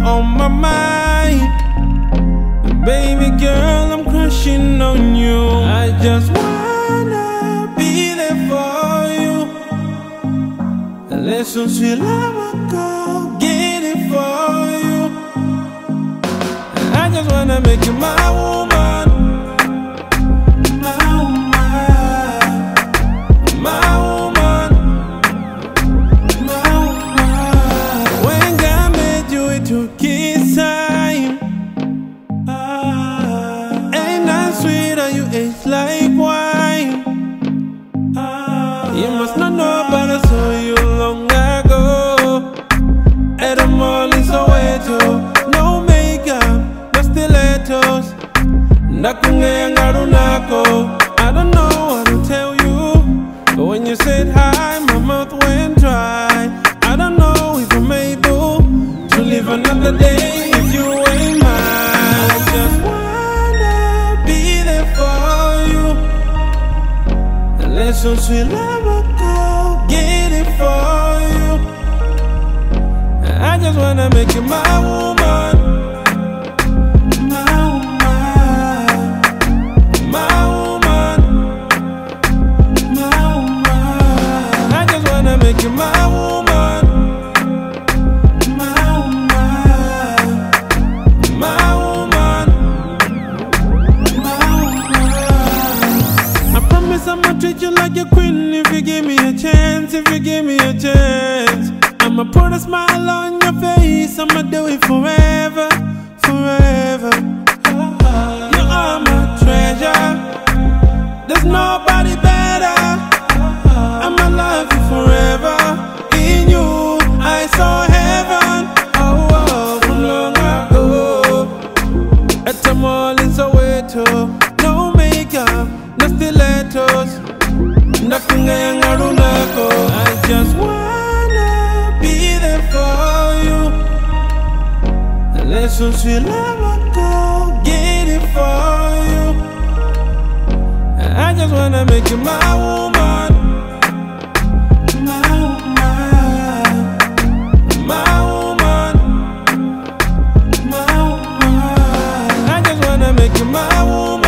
on my mind. Baby girl, I'm crushing on you. I just wanna be there for you. The lessons will never go, get it for you. I just wanna make you my woman. Kiss time, ain't that sweet? Or you age like wine? You must not know, but I saw you long ago at the mall in Soweto. No makeup, no stilettos. I don't know what to tell you, but when you said hi, my mouth went dry. I don't know if I'm able to live another day if you ain't mine. I just wanna be there for you. The lessons will never go, get it for you. I just wanna make you my woman. My woman, my woman, my woman. I just wanna make you my woman. I'ma treat you like a queen if you give me a chance, if you give me a chance. I'ma put a smile on your face, I'ma do it forever, forever. You are my treasure, there's nobody better. I'ma love you forever, in you I saw heaven. Oh, from long ago, at the mall in Soweto. No makeup, no stilettos, nothing I just wanna be there for you. The lessons will never go, get it for you. I just wanna make you my woman. My woman, my woman, my woman. I just wanna make you my woman.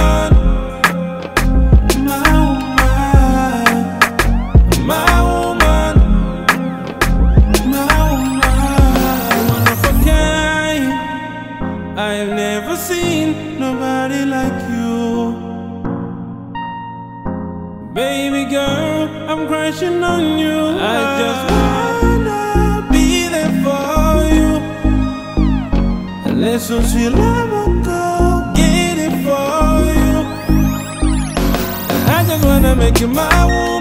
I've never seen nobody like you. Baby girl, I'm crushing on you. I just wanna be there for you. The lessons will never go, get it for you. I just wanna make you my woman.